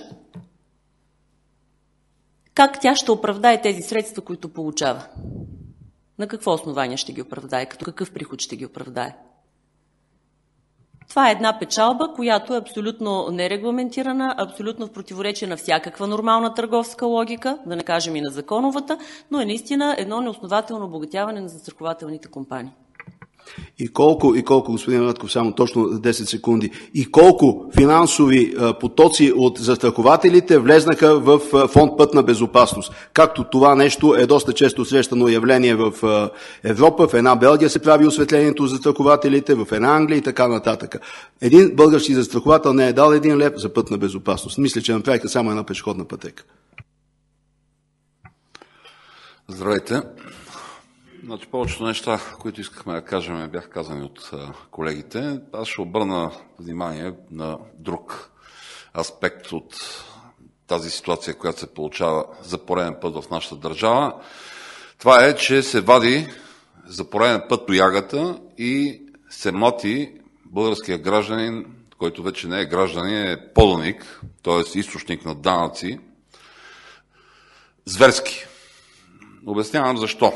как тя ще оправдае тези средства, които получава? На какво основание ще ги оправдае? Като какъв приход ще ги оправдае? Това е една печалба, която е абсолютно нерегламентирана, абсолютно в противоречие на всякаква нормална търговска логика, да не кажем и на законовата, но е наистина едно неоснователно обогатяване на застрахователните компании. И колко, и колко, господин Радков, само точно десет секунди, и колко финансови а, потоци от застрахователите влезнаха в а, фонд Пътна безопасност. Както това нещо е доста често срещано явление в а, Европа, в една Белгия се прави осветлението за застрахователите, в една Англия и така нататък. Един български застраховател не е дал един лев за пътна безопасност. Мисля, че направиха само една пешеходна пътека. Здравейте. Значи, повечето неща, които искахме да кажем, бяха казани от колегите. Аз ще обърна внимание на друг аспект от тази ситуация, която се получава за пореден път в нашата държава. Това е, че се вади за пореден път тоягата и се млати българския гражданин, който вече не е гражданин, е поданик, т.е. източник на данъци, зверски. Обяснявам защо.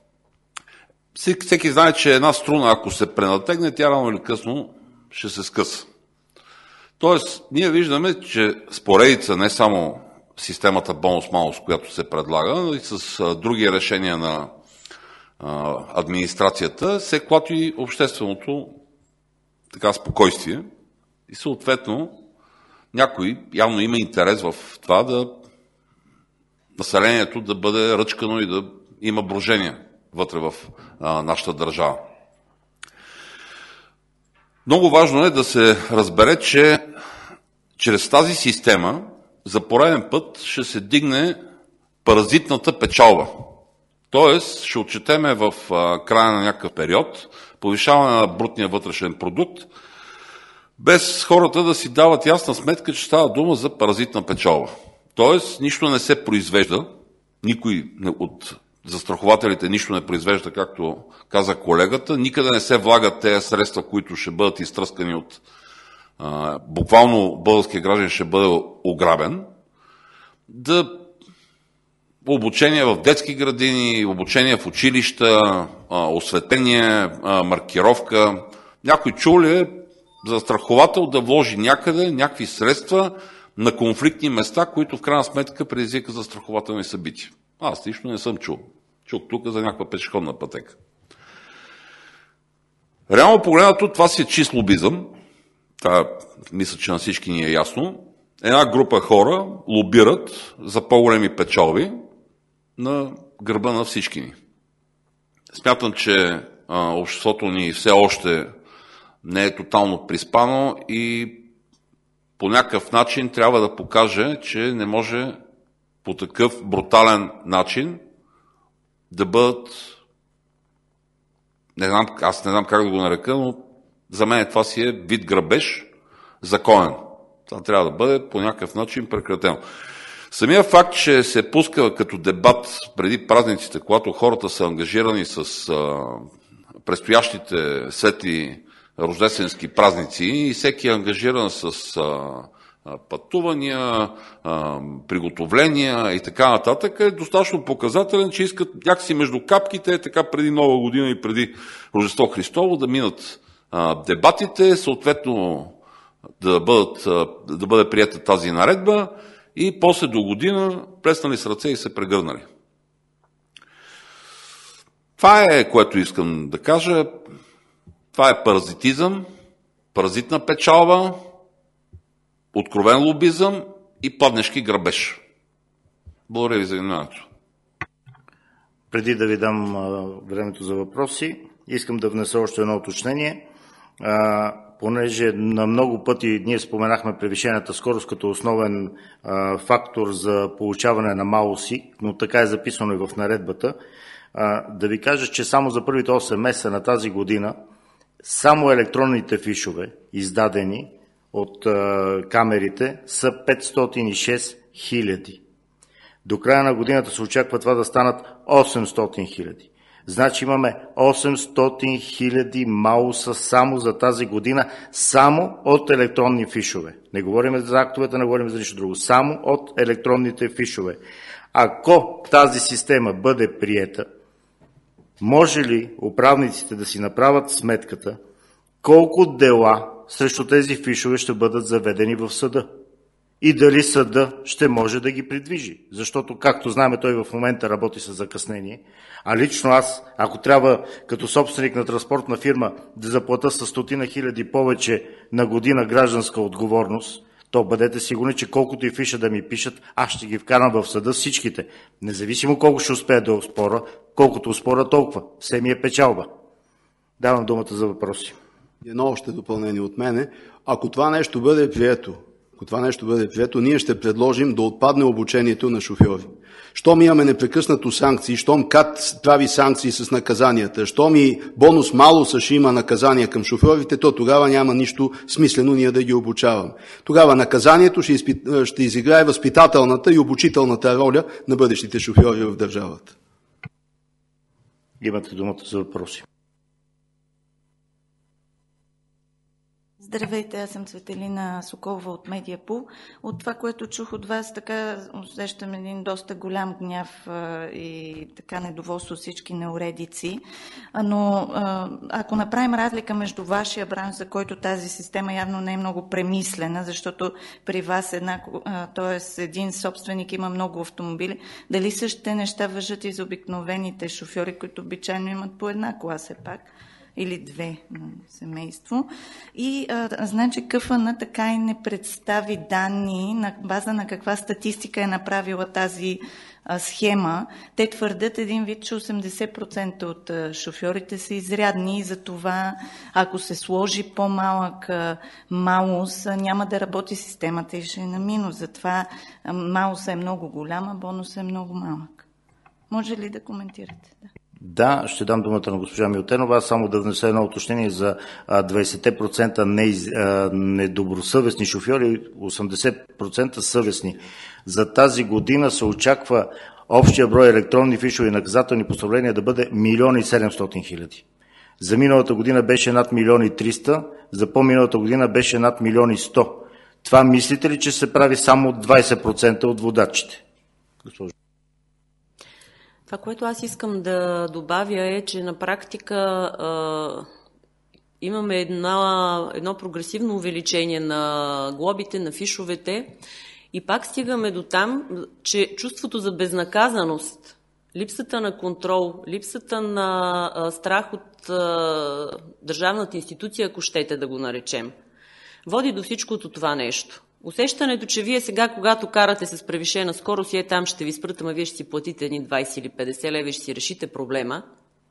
Всеки знае, че една струна, ако се пренатегне, тя рано или късно ще се скъса. Тоест, ние виждаме, че с поредица не само системата бонус-малус, която се предлага, но и с а, други решения на а, администрацията, се клати общественото така спокойствие и съответно някой явно има интерес в това да населението да бъде ръчкано и да има брожение вътре в а, нашата държава. Много важно е да се разбере, че чрез тази система за пореден път ще се дигне паразитната печалба. Тоест ще отчетеме в а, края на някакъв период повишаване на брутния вътрешен продукт, без хората да си дават ясна сметка, че става дума за паразитна печалба. Тоест нищо не се произвежда, никой от застрахователите нищо не произвежда, както каза колегата, никъде не се влагат тези средства, които ще бъдат изтръскани от а, буквално българския граждан ще бъде ограбен, да обучение в детски градини, обучение в училища, осветление, маркировка. Някой чул ли е застраховател да вложи някъде някакви средства на конфликтни места, които в крайна сметка предизвика застрахователни събития? Аз лично не съм чул. Чух тук за някаква пешеходна пътека. Реално погледнато, това си е чист лобизъм. Това мисля, че на всички ни е ясно. Една група хора лобират за по-големи печалби на гърба на всички ни. Смятам, че а, обществото ни все още не е тотално приспано и по някакъв начин трябва да покаже, че не може по такъв брутален начин да бъдат, не знам, аз не знам как да го нарека, но за мен това си е вид грабеж законен. Това трябва да бъде по някакъв начин прекратено. Самия факт, че се пуска като дебат преди празниците, когато хората са ангажирани с а, предстоящите светли рождественски празници и всеки е ангажиран с а, пътувания, а, приготовления и така нататък, е достатъчно показателен, че искат някакси между капките, така преди Нова година и преди Рождество Христово да минат а, дебатите, съответно да, бъдат, да бъде приета тази наредба и после до година плеснали с ръце и се прегърнали. Това е, което искам да кажа. Това е паразитизъм, паразитна печалба, откровен лобизъм и пладнешки грабеж. Благодаря ви за вниманието. Преди да ви дам а, времето за въпроси, искам да внеса още едно уточнение. А, понеже на много пъти ние споменахме превишената скорост като основен а, фактор за получаване на малуси, но така е записано и в наредбата, а, да ви кажа, че само за първите осем месеца на тази година само електронните фишове, издадени от а, камерите, са петстотин и шест хиляди. До края на годината се очаква това да станат осемстотин хиляди. Значи имаме осемстотин хиляди малуса само за тази година, само от електронни фишове. Не говорим за актовете, не говорим за нищо друго. Само от електронните фишове. Ако тази система бъде приета, може ли управниците да си направят сметката колко дела срещу тези фишове ще бъдат заведени в съда? И дали съда ще може да ги придвижи. Защото, както знаем, той в момента работи с закъснение. А лично аз, ако трябва като собственик на транспортна фирма да заплата с стотина хиляди повече на година гражданска отговорност, то бъдете сигурни, че колкото и фиша да ми пишат, аз ще ги вкарам в съда всичките. Независимо колко ще успея да оспоря, колкото успоря толкова. Все ми е печалба. Давам думата за въпроси. Едно още допълнение от мене. Ако това нещо бъде прието, Ако това нещо бъде прието, ние ще предложим да отпадне обучението на шофьори. Щом имаме непрекъснато санкции, щом КАТ прави санкции с наказанията, щом и бонус малуса ще има наказания към шофьорите, то тогава няма нищо смислено ние да ги обучаваме. Тогава наказанието ще, изпит... ще изиграе възпитателната и обучителната роля на бъдещите шофьори в държавата. Имате думата за въпроси. Здравейте, аз съм Цветелина Соколова от Медиапул. От това, което чух от вас, така усещам един доста голям гняв а, и така недоволство от всички неуредици. А, но а, ако направим разлика между вашия бранш, за който тази система явно не е много премислена, защото при вас една, т.е. един собственик има много автомобили, дали същите неща важат и за обикновените шофьори, които обичайно имат по една кола все пак? Или две на семейство. И а, значи КФН така и не представи данни на база на каква статистика е направила тази а, схема. Те твърдят един вид, че осемдесет процента от а, шофьорите са изрядни и за това, ако се сложи по-малък а, малус, а, няма да работи системата и ще е на минус. Затова а, малуса е много голям, а бонусът е много малък. Може ли да коментирате? Да. Да, ще дам думата на госпожа Милтенова. Аз само да внеса едно уточнение за двайсет процента недобросъвестни шофьори, осемдесет процента съвестни. За тази година се очаква общия брой електронни фишови наказателни постановления да бъде милион и седемстотин хиляди. За миналата година беше над милион и триста, за по-миналата година беше над милион и сто. Това мислите ли, че се прави само от двайсет процента от водачите? Госпожо. Това, което аз искам да добавя е, че на практика а, имаме една, едно прогресивно увеличение на глобите, на фишовете и пак стигаме до там, че чувството за безнаказаност, липсата на контрол, липсата на а, страх от а, държавната институция, ако щете да го наречем, води до всичкото това нещо. Усещането, че вие сега, когато карате с превишена скорост и е там ще ви спрат, ама вие ще си платите едни двайсет или петдесет лева и ще си решите проблема,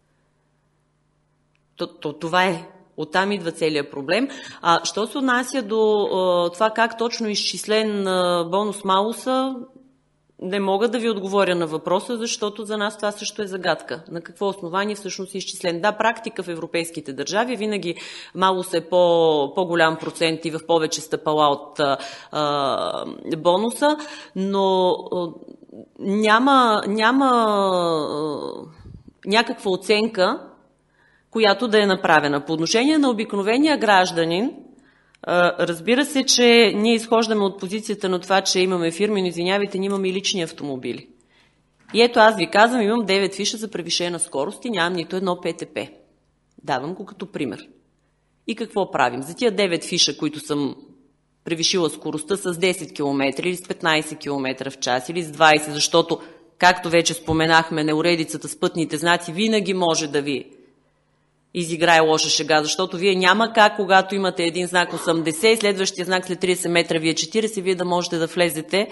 то, то това е. Оттам идва целият проблем. А що се отнася до а, това как точно е изчислен а, бонус-малуса, не мога да ви отговоря на въпроса, защото за нас това също е загадка. На какво основание всъщност е изчислен? Да, практика в европейските държави винаги малус е по, по-голям процент и в повече стъпала от а, бонуса, но а, няма, няма а, някаква оценка, която да е направена. По отношение на обикновения гражданин, разбира се, че ние изхождаме от позицията на това, че имаме фирми, но извинявайте, ние имаме и лични автомобили. И ето аз ви казвам, имам девет фиша за превишена скорост и нямам нито едно ПТП. Давам го като пример. И какво правим? За тия девет фиша, които съм превишила скоростта с десет километра или с петнайсет километра в час или с двайсет, защото, както вече споменахме, неуредицата с пътните знаци винаги може да ви изиграе лоша шега, защото вие няма как, когато имате един знак осемдесет, следващия знак след трийсет метра ви е четирийсет, вие да можете да влезете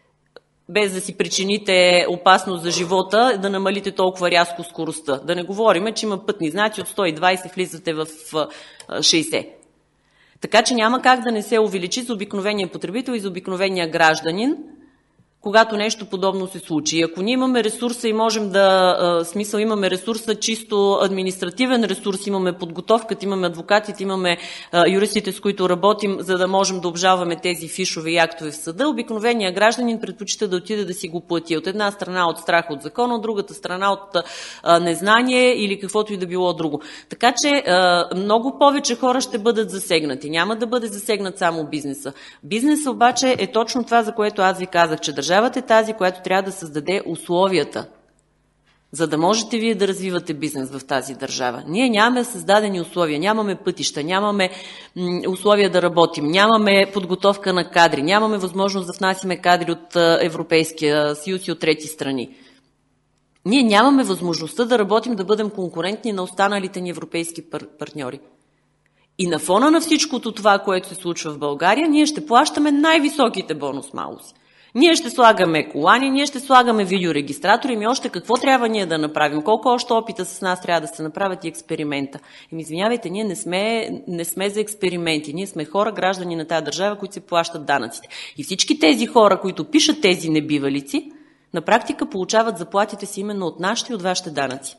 без да си причините опасност за живота, да намалите толкова рязко скоростта. Да не говорим, че има пътни знаци от сто и двайсет, влизате в шейсет. Така че няма как да не се увеличи за обикновения потребител и за обикновения гражданин, когато нещо подобно се случи. Ако ние имаме ресурса и можем да, а, смисъл имаме ресурса, чисто административен ресурс, имаме подготовката, имаме адвокатите, имаме а, юристите, с които работим, за да можем да обжалваме тези фишове и актове в съда, обикновения гражданин предпочита да отиде да си го плати. От една страна от страх от закона, от другата страна от а, незнание или каквото и да било друго. Така че а, много повече хора ще бъдат засегнати. Няма да бъде засегнат само бизнеса. Бизнесът обаче е точно това, за което аз ви казах, че държавата Държавата е тази, която трябва да създаде условията, за да можете вие да развивате бизнес в тази държава. Ние нямаме създадени условия, нямаме пътища, нямаме м, условия да работим, нямаме подготовка на кадри, нямаме възможност да внасяме кадри от Европейския съюз и от трети страни. Ние нямаме възможността да работим, да бъдем конкурентни на останалите ни европейски пар- партньори. И на фона на всичкото това, което се случва в България, ние ще плащаме най-високите бонус-малуси. Ние ще слагаме колани, ние ще слагаме видеорегистратори, ми още какво трябва ние да направим? Колко още опита с нас трябва да се направят и експеримента? Еми, извинявайте, ние не сме, не сме за експерименти. Ние сме хора, граждани на тази държава, които се плащат данъците. И всички тези хора, които пишат тези небивалици, на практика получават заплатите си именно от нашите и от вашите данъци.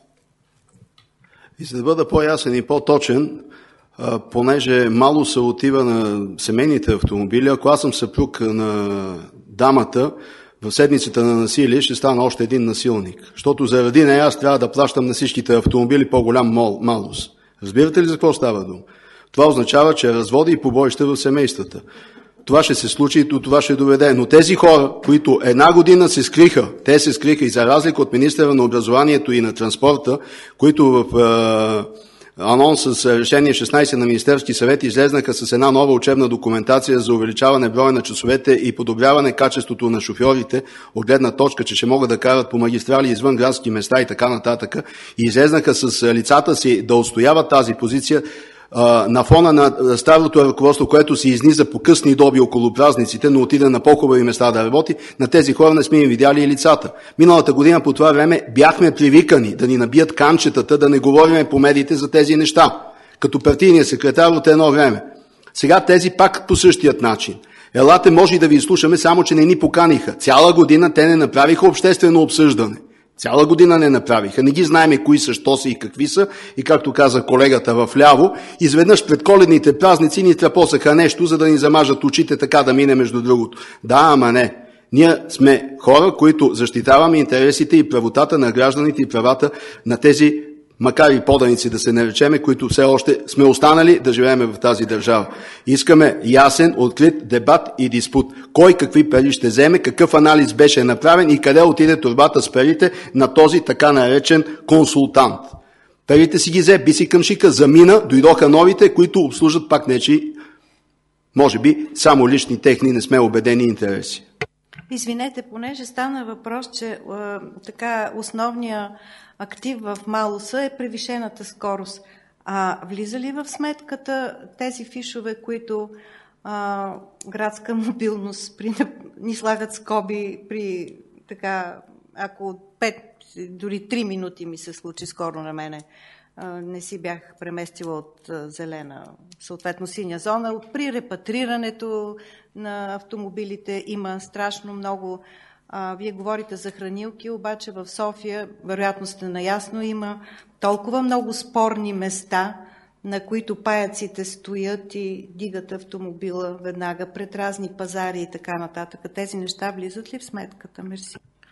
И за да бъда по-ясен и по-точен, понеже мало се отива на семейните автомобили, ако аз съм съпруг на дамата, в седмицата на насилие ще стана още един насилник. Защото заради нея аз трябва да плащам на всичките автомобили по-голям малус. Разбирате ли за какво става дума? Това означава, че разводи и побоища в семействата. Това ще се случи и това ще доведе. Но тези хора, които една година се скриха, те се скриха и за разлика от министъра на образованието и на транспорта, които в е, анонс с решение шестнайсет на Министерски съвет излезнаха с една нова учебна документация за увеличаване броя на часовете и подобряване качеството на шофьорите от гледна точка, че ще могат да карат по магистрали извън градски места и така нататък. И излезнаха с лицата си да отстояват тази позиция на фона на старото ръководство, което се изниза по късни доби около празниците, но отида на по-хубави места да работи, на тези хора не сме им видяли и лицата. Миналата година по това време бяхме привикани да ни набият канчетата, да не говориме по медиите за тези неща, като партийния секретар от едно време. Сега тези пак по същият начин. Елате, може и да ви изслушаме, само че не ни поканиха. Цяла година те не направиха обществено обсъждане. Цяла година не направиха. Не ги знаеме кои са, що са и какви са. И както каза колегата в ляво, изведнъж пред коледните празници ни трапосаха нещо, за да ни замажат очите така да мине между другото. Да, ама не. Ние сме хора, които защитаваме интересите и правотата на гражданите и правата на тези, макар и поданици да се наречеме, които все още сме останали да живеем в тази държава. Искаме ясен, открит дебат и диспут. Кой какви пари ще вземе, какъв анализ беше направен и къде отиде турбата с парите на този така наречен консултант. Парите си ги взе, би си към шика, замина, дойдоха новите, които обслужат пак нечи, може би само лични техни, не сме убедени интереси. Извинете, понеже стана въпрос, че е, така основният актив в Малуса е превишената скорост. А влиза ли в сметката тези фишове, които а, градска мобилност при, ни слагат скоби при така, ако пет, дори три минути ми се случи скоро на мене, а, не си бях преместила от а, зелена, съответно синя зона. При репатрирането на автомобилите има страшно много. А, вие говорите за хранилки, обаче в София, вероятно сте наясно, има толкова много спорни места, на които паяците стоят и дигат автомобила веднага пред разни пазари и така нататък. Тези неща влизат ли в сметката? Мерси.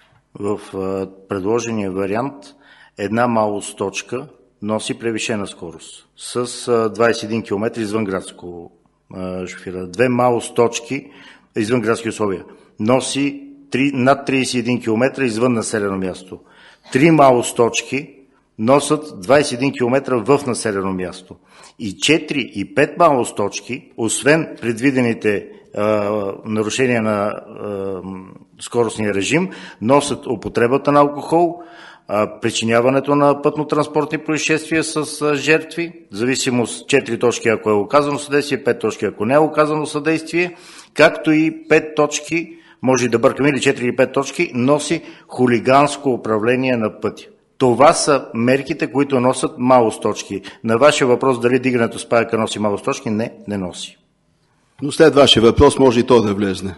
В а, предложения вариант една Малус точка носи превишена скорост с а, двадесет и един километра извън градско а, шофира. Две Малус точки извън градски условия носи над тридесет и един километра извън населено място. Три Малус точки носят двадесет и един километра в населено място. И четири и пет Малус точки, освен предвидените а, нарушения на а, скоростния режим, носят употребата на алкохол, а, причиняването на пътно-транспортни происшествия с а, жертви, в зависимост четири точки, ако е оказано съдействие, пет точки, ако не е оказано съдействие, както и пет точки, може и да бъркаме, или четири или пет точки, носи хулиганско управление на пътя. Това са мерките, които носят Малус точки. На вашия въпрос дали дигането с паяка носи Малус точки, не, не носи. Но след вашия въпрос може и то да влезне.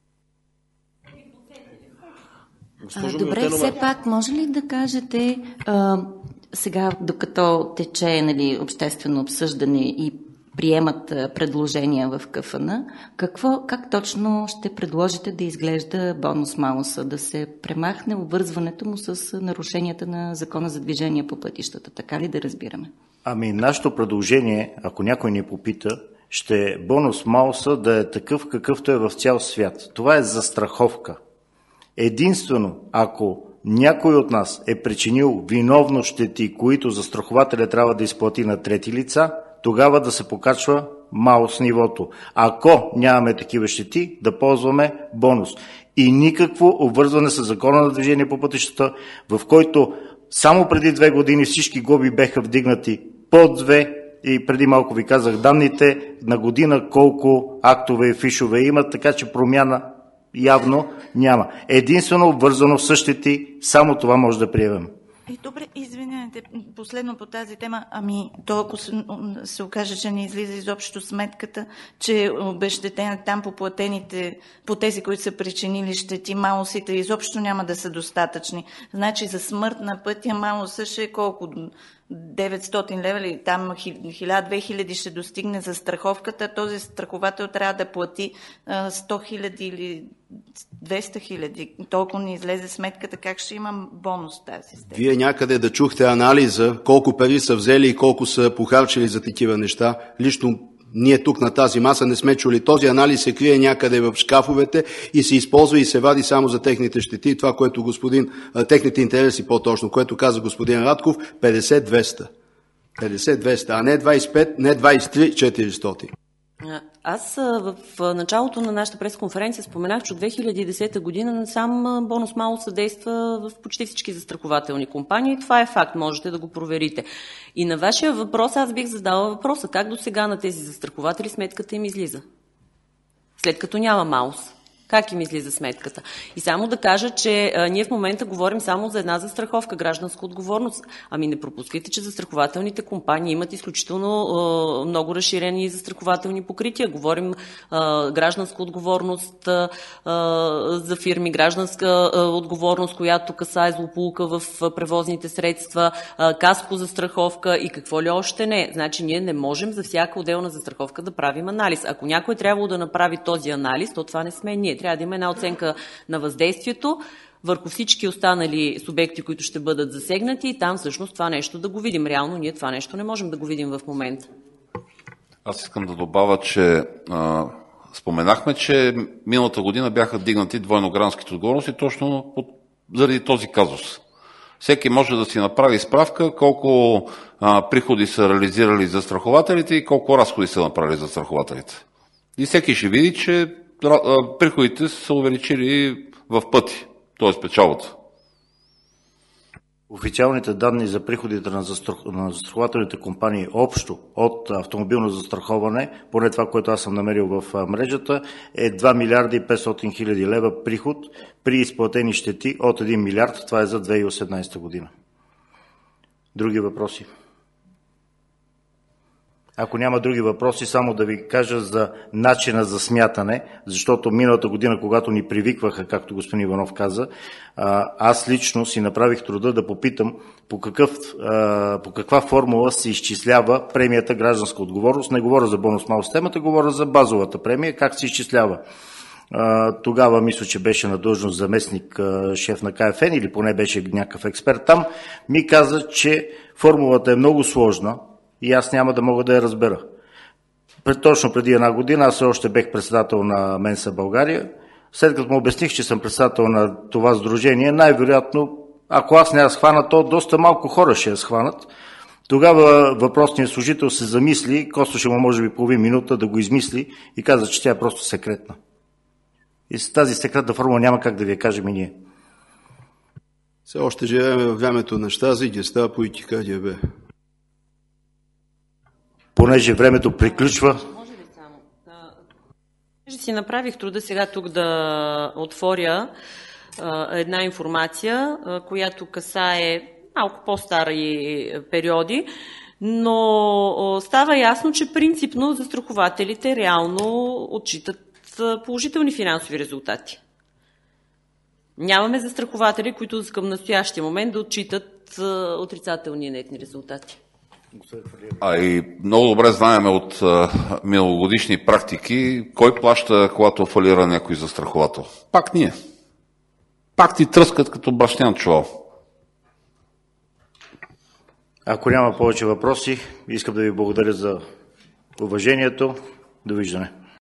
А, добре, все пак, може ли да кажете, а, сега докато тече, нали, обществено обсъждане и приемат предложения в КФН, какво, как точно ще предложите да изглежда бонус-малуса, да се премахне обвързването му с нарушенията на Закона за движение по пътищата, така ли да разбираме? Ами, нашето предложение, ако някой ни попита, ще е бонус-малуса да е такъв, какъвто е в цял свят. Това е застраховка. Единствено, ако някой от нас е причинил виновно щети, които застрахователя трябва да изплати на трети лица, тогава да се покачва Малус нивото. Ако нямаме такива щети, да ползваме бонус. И никакво обвързване с Закона на движение по пътищата, в който само преди две години всички глоби беха вдигнати под две, и преди малко ви казах данните на година колко актове и фишове имат, така че промяна явно няма. Единствено обвързано с щети, само това може да приемем. И добре, извинете, последно по тази тема, ами толкова се, се окаже, че не излиза изобщо сметката, че обезщетения там по платените, по тези, които са причинили щети, малусите изобщо няма да са достатъчни. Значи за смърт на пътя малуса ще е колко? деветстотин лева или там хиляда-две хиляди ще достигне за страховката, този страховател трябва да плати сто хиляди или двеста хиляди. Толкова не излезе сметката, как ще имам бонус тази степен. Вие някъде да чухте анализа, колко пари са взели и колко са похарчили за такива неща. Лично ние тук на тази маса не сме чули. Този анализ се крие някъде в шкафовете и се използва и се вади само за техните щети. Това, което господин, техните интереси по-точно, което каза господин Радков, петдесет-двеста. петдесет-двеста, а не двадесет и пет, не двадесет и три четиристотин. Аз в началото на нашата пресконференция споменах, че от две хиляди и десета година сам бонус малус съдейства в почти всички застрахователни компании. Това е факт, можете да го проверите. И на вашия въпрос аз бих задала въпроса, как до сега на тези застрахователи сметката им излиза? След като няма малус. Как им излиза сметката? И само да кажа, че а, ние в момента говорим само за една застраховка, гражданска отговорност. Ами не пропускайте, че застрахователните компании имат изключително а, много разширени застрахователни покрития. Говорим а, гражданска отговорност а, за фирми, гражданска а, отговорност, която касае злополука в а, превозните средства, а, каско застраховка и какво ли още не. Значи ние не можем за всяка отделна застраховка да правим анализ. Ако някой трябвало да направи този анализ, то това не сме ние. трябва да има една оценка на въздействието върху всички останали субекти, които ще бъдат засегнати и там всъщност това нещо да го видим. Реално ние това нещо не можем да го видим в момента. Аз искам да добавя, че а, споменахме, че миналата година бяха дигнати двойногражданските отговорности точно под, заради този казус. Всеки може да си направи справка колко а, приходи са реализирали за застрахователите и колко разходи са направили за застрахователите. И всеки ще види, че а, приходите са увеличили в пъти, т.е. печалбата. Официалните данни за приходите на, застрах... на застрахователните компании общо от автомобилно застраховане, поне това, което аз съм намерил в мрежата, е два милиарда и петстотин хиляди лева приход при изплатени щети от един милиард. Това е за две хиляди и осемнадесета година. Други въпроси? Ако няма други въпроси, само да ви кажа за начина за смятане, защото миналата година, когато ни привикваха, както господин Иванов каза, аз лично си направих труда да попитам по, какъв, по каква формула се изчислява премията гражданска отговорност. Не говоря за бонус-малус системата, говоря за базовата премия, как се изчислява. Тогава мисля, че беше на длъжност заместник шеф на К Ф Н или поне беше някакъв експерт там. Ми каза, че формулата е много сложна и аз няма да мога да я разбера. Точно преди една година аз още бех председател на Менса България. След като му обясних, че съм председател на това сдружение, най-вероятно, ако аз не я схвана, то доста малко хора ще я схванат. Тогава въпросният служител се замисли, костваше му може би половин минута да го измисли и каза, че тя е просто секретна. И с тази секретна формула няма как да ви я кажем и ние. Все още живеем във времето на Щази, Гестапо и Тихадия. Понеже времето приключва. Може ли само? Да, си направих труда сега тук да отворя а, една информация, а, която касае малко по-стари периоди, но става ясно, че принципно застрахователите реално отчитат положителни финансови резултати. Нямаме застрахователи, които към настоящия момент да отчитат отрицателни нетни резултати. А и много добре знаем от а, миналогодишни практики, кой плаща, когато фалира някой застраховател. Пак ние. Пак ти тръскат като бащян чувал. Ако няма повече въпроси, искам да ви благодаря за уважението. Довиждане.